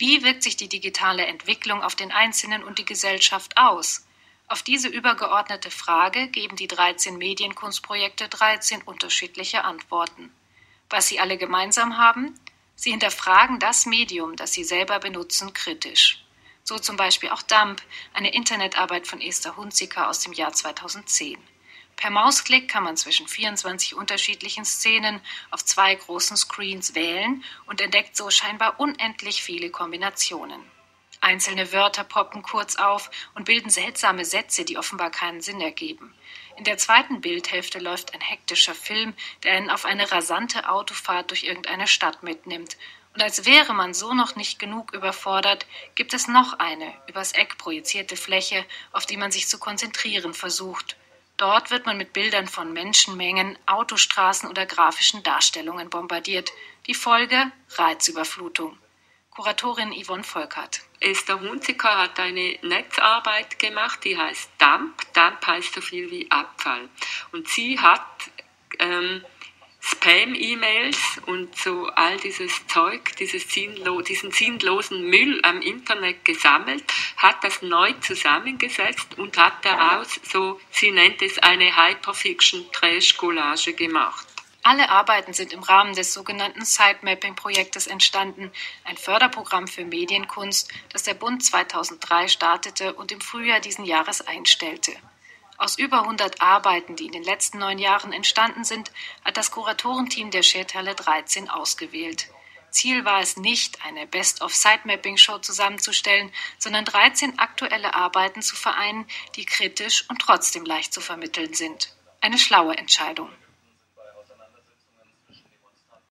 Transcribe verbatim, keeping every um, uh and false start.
Wie wirkt sich die digitale Entwicklung auf den Einzelnen und die Gesellschaft aus? Auf diese übergeordnete Frage geben die dreizehn Medienkunstprojekte dreizehn unterschiedliche Antworten. Was sie alle gemeinsam haben? Sie hinterfragen das Medium, das sie selber benutzen, kritisch. So zum Beispiel auch Dump, eine Internetarbeit von Esther Hunziker aus dem Jahr zweitausendzehn. Per Mausklick kann man zwischen vierundzwanzig unterschiedlichen Szenen auf zwei großen Screens wählen und entdeckt so scheinbar unendlich viele Kombinationen. Einzelne Wörter poppen kurz auf und bilden seltsame Sätze, die offenbar keinen Sinn ergeben. In der zweiten Bildhälfte läuft ein hektischer Film, der einen auf eine rasante Autofahrt durch irgendeine Stadt mitnimmt. Und als wäre man so noch nicht genug überfordert, gibt es noch eine, übers Eck projizierte Fläche, auf die man sich zu konzentrieren versucht. Dort wird man mit Bildern von Menschenmengen, Autostraßen oder grafischen Darstellungen bombardiert. Die Folge: Reizüberflutung. Kuratorin Yvonne Volkert. Esther Hunziker hat eine Netzarbeit gemacht, die heißt Dump. Dump heißt so viel wie Abfall. Und sie hat ähm, Spam-E-Mails und so all dieses Zeug, dieses sinnlo- diesen sinnlosen Müll am Internet gesammelt, hat das neu zusammengesetzt und hat daraus, so sie nennt es, eine Hyperfiction-Trash-Collage gemacht. Alle Arbeiten sind im Rahmen des sogenannten Sitemapping-Projektes entstanden, ein Förderprogramm für Medienkunst, das der Bund zweitausenddrei startete und im Frühjahr diesen Jahres einstellte. Aus über hundert Arbeiten, die in den letzten neun Jahren entstanden sind, hat das Kuratorenteam der Shareteller dreizehn ausgewählt. Ziel war es nicht, eine Best-of-Sitemapping-Show zusammenzustellen, sondern dreizehn aktuelle Arbeiten zu vereinen, die kritisch und trotzdem leicht zu vermitteln sind. Eine schlaue Entscheidung.